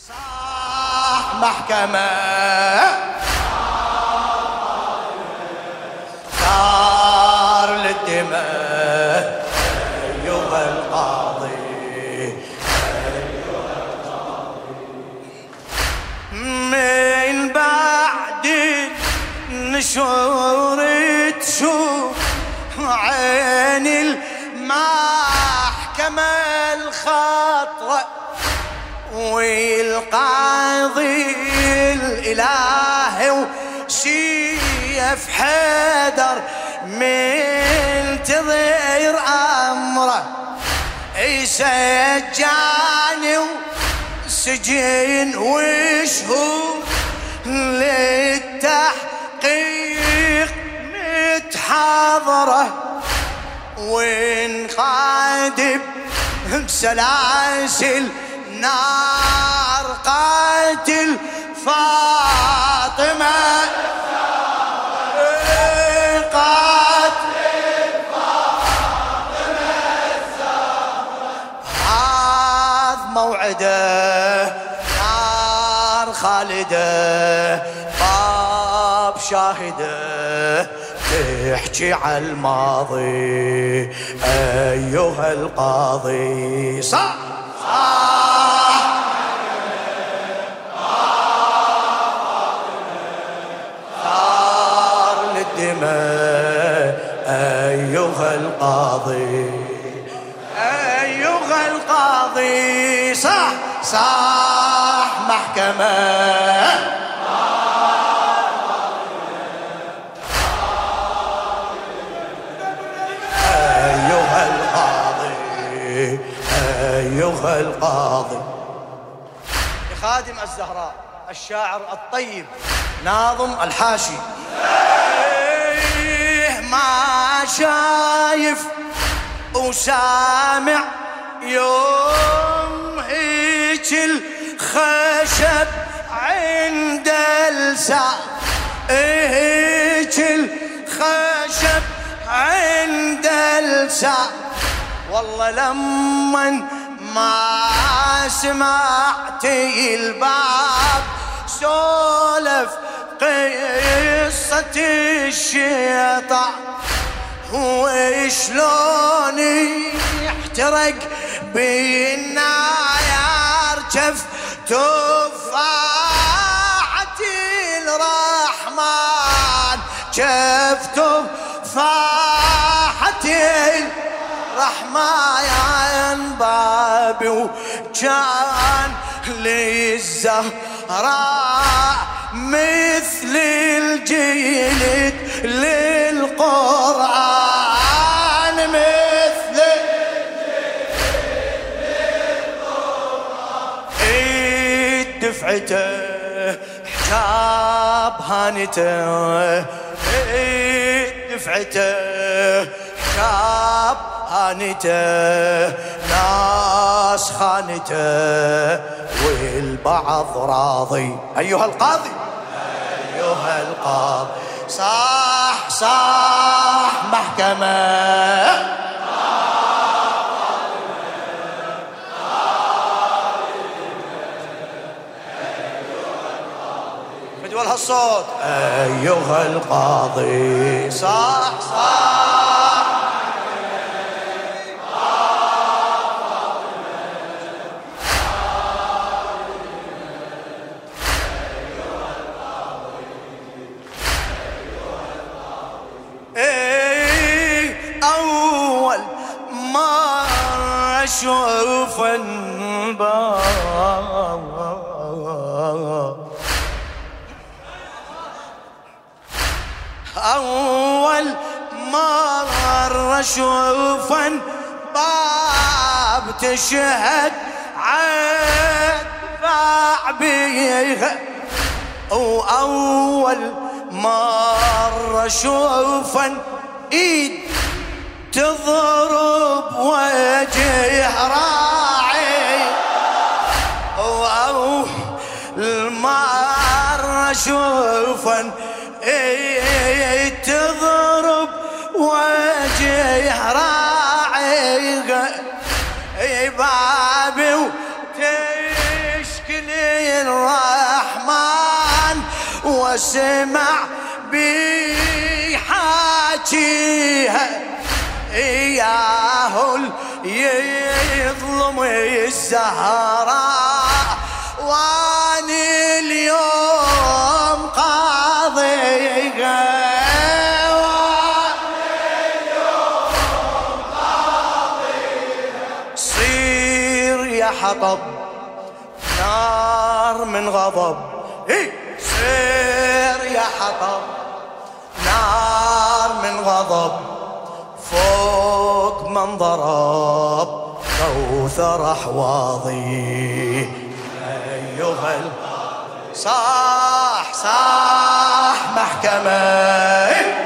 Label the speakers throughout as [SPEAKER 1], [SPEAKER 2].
[SPEAKER 1] صاح محكمة ثار للدماء أيها القاضي من بعد النشور تشوف عين المحكمة الخطرة والقاضي الإلهي وشيف حيدر منتظر أمره سجاني وسجين وشهور للتحقيق متحاضره وانقادب بسلاسل نار قاتل فاطمة قاتل فاطمة هذا موعده نار خالده باب شاهده تحكي على الماضي أيها القاضي صح ثار للدماء أيها القاضي أيها القاضي صح صح محكمة أيها القاضي لخادم الزهراء الشاعر الطيب ناظم الحاشي ما شايف وسامع يوم هيك الخشب عند الساعة هيك الخشب عند الساعة والله لمن ما سمعتي الباب سولف قصة الشيطان وشلون يحترق بالنار جف تفاحة الرحمن جف تفاحة الرحمن بابي وكان للزهراء مثل الجلد للقرآن مثل الجلد للقرآن دفعته حجاب هانته دفعته حجاب هانته ناس خانته والبعض راضي أيها القاضي أيها القاضي صح صح محكمة مدول هالصوت أيها القاضي صح صح أشوف الباب أول مرة أشوف باب تشهد عدفع بيها وأول مرة أشوف إيد تضرب وجه راعي أو المرة شوفا تضرب وجه راعي بابي وتشكلي واسمع بيحاكيها إياه يظلم الزهراء واني اليوم قاضيها صير يا حطب نار من غضب صير يا حطب نار من غضب فوق من ضرب كوثر أحواضي أيها صاح صاح محكمة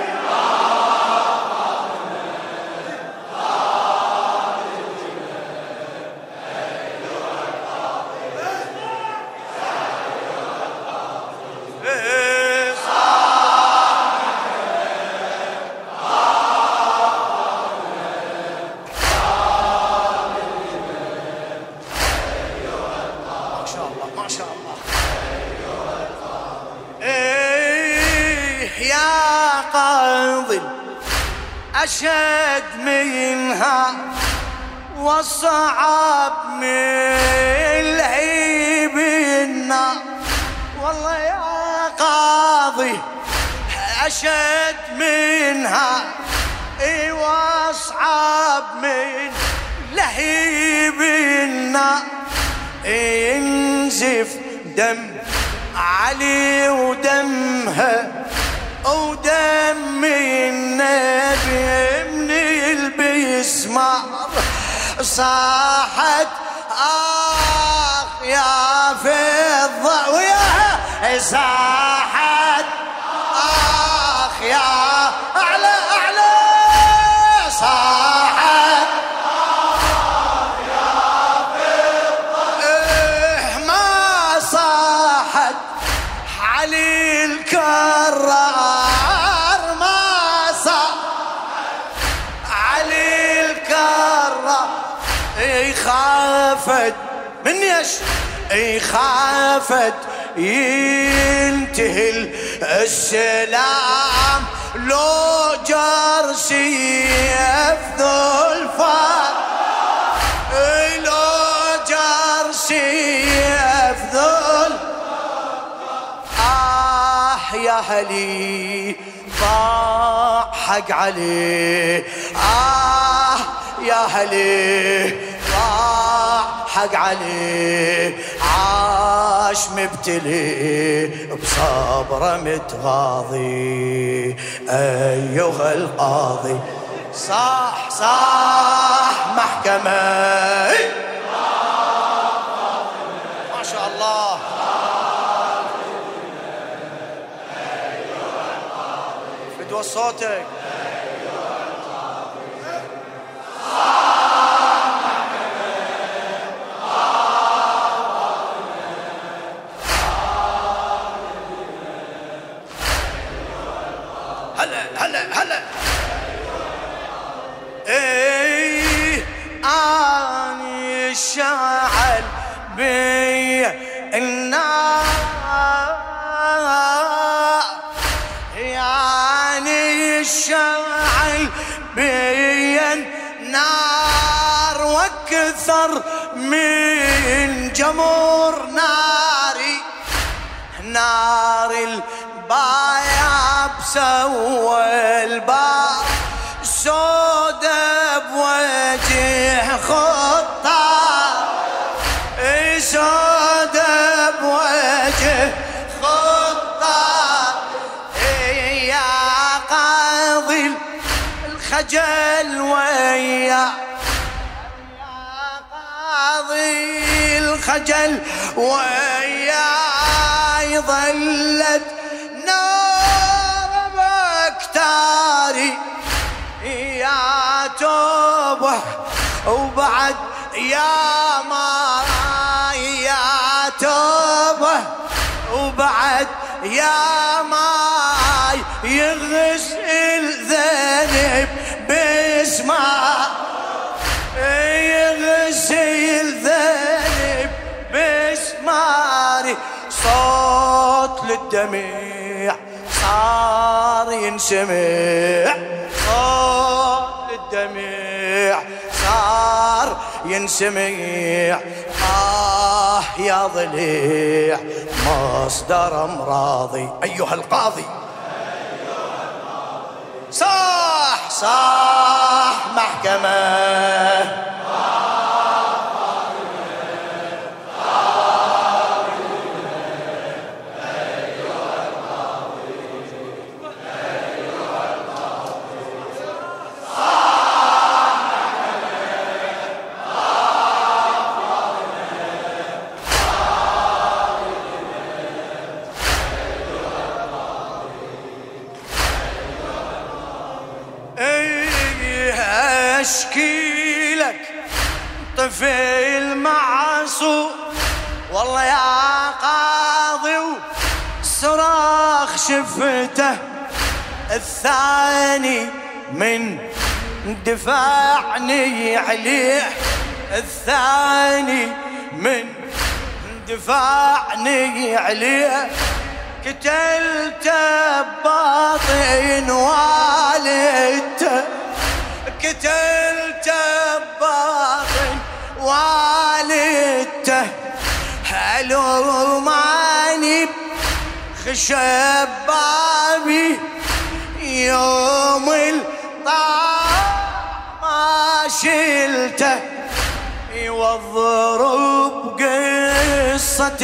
[SPEAKER 1] ما شاء الله إيه يا قاضي أشد منها والصعب من لهيب النار والله يا قاضي أشد منها واصعب من لهيب النار ينزف دم علي ودمها ودم النبي من البسمار صاحت يا فضة وياها صاحت يا أعلى أعلى صاحت علي الكرار ما صار علي الكرار خافت من خافت ينتهي السلام لو جر سيف ذو الفار لو جر سيف ذو يا هلي ضاع حق عليه يا هلي ضاع حق عليه عاش مبتلي بصبره متغاضي أيها القاضي صاح صاح محكمة ما شاء الله بدو صوتك هلا هلا هلا ايه اني الشاعل بي النار يعني الشاعل بي النار واكثر من جمر ناري نار البايع بسوى البار سودة بوجه خطار سودة بوجه خطار يا قاضي الخجل ويا قاضي الخجل وياي ظلت نار بكتاري يا توبه وبعد يا ماي يا توبه وبعد يا ماي يغسل ذنب باسمه يغسل ذنب باسماري صوت للدمع صار ينسمع صوت الدمع، صار ينسمع يا ضليع مصدر امراضي. ايها القاضي صاح صاح محكمة، اشكي لك طفل معصوم والله يا قاضي وصراخ شفته، الثاني من دفعني عليه، الثاني من دفعني عليه، قتلته بباطن والدته، قتلته بباطن والدته، هلوماني خشب بابي يوم الطاعة ما شلته، والضرب قصة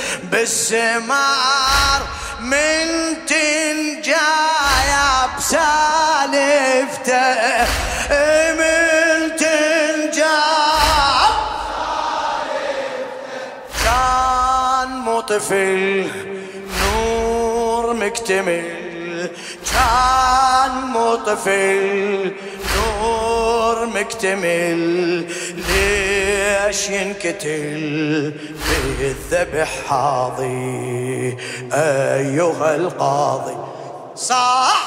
[SPEAKER 1] بالسمار من تنجايا بسالفته، من تنجايا بسالفته، كان مو طفل نور مكتمل، كان مو طفل نور مكتمل، ليش ينقتل بالذبح حاضي أيها القاضي؟ صح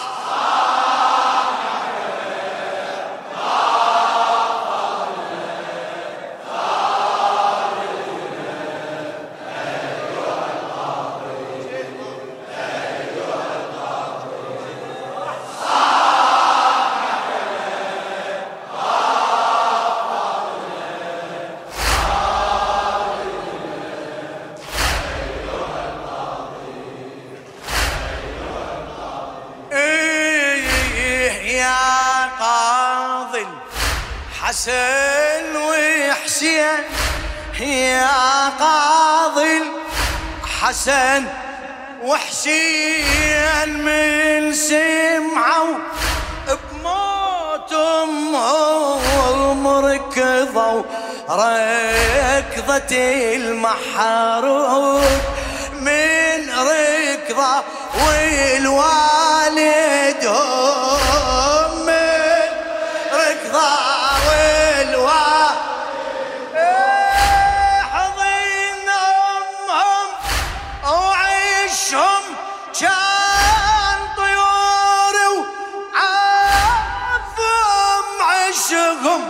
[SPEAKER 1] حسن وحسين، يا قاضي حسن وحسين من سمعوا بموت امهم ركضوا ركضة المحروق من ركضة والوالدهم من ركضة حضين امهم وعيشهم كان طيور وعافهم عشهم،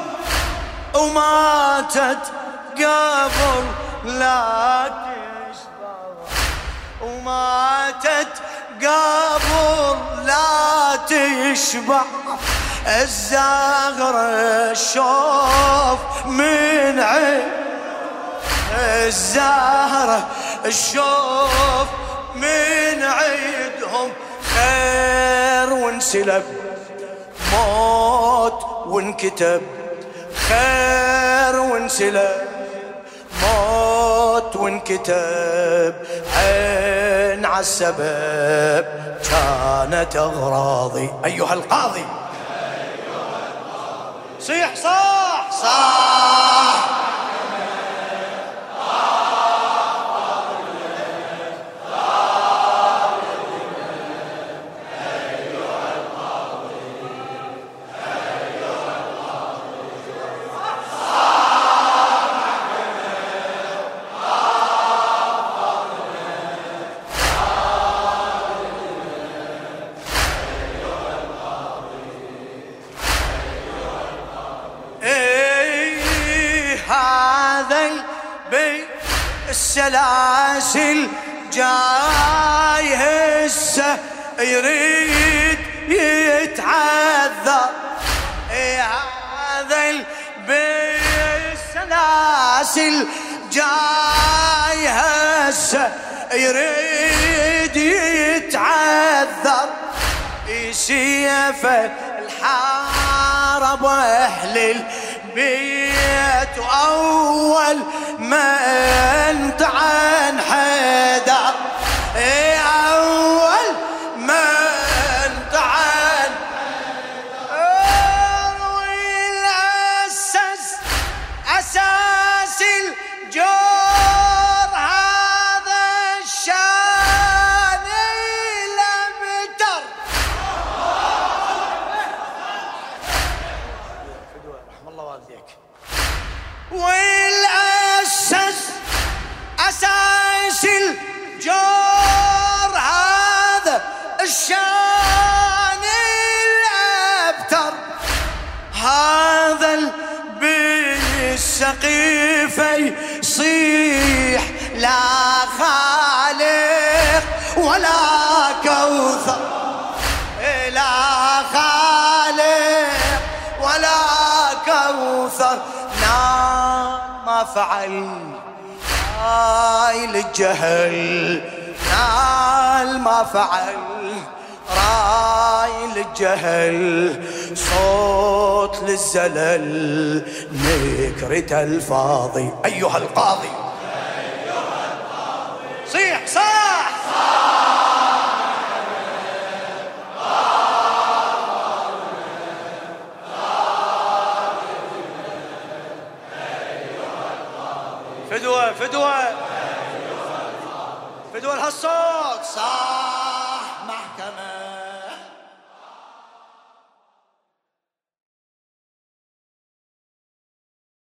[SPEAKER 1] وماتت قبل لا تشبع، وماتت قبل لا تشبع، الزهرة الشوف من عين، الزهرة الشوف من عيدهم، خير وانسلب موت وانكتب، خير وانسلب موت وانكتب، عين عالسبب كانت أغراضي. أيها القاضي صيح صح صح السلاسل جاي هسه يريد يتعذر. هذا بالسلاسل جاي هسه يريد يتعذر. سيفه الحارب اهل البيت واول ما انطعن حيدر. اول ما انطعن والاسس اساس الجور هذا الشان الابتر. رحم الله والديك. والاسس اساس الجور هذا الشان الابتر. هذا بالسقيفه يصيح لا خالق ولا كوثر. لا خالق ولا كوثر. نار ما فعل راي للجهل. نال ما فعل راي للجهل. صوت للزلل نكرة الفاضي. أيها القاضي صيح صاح. فدوة فدوة فدوة لهالصوت صاح.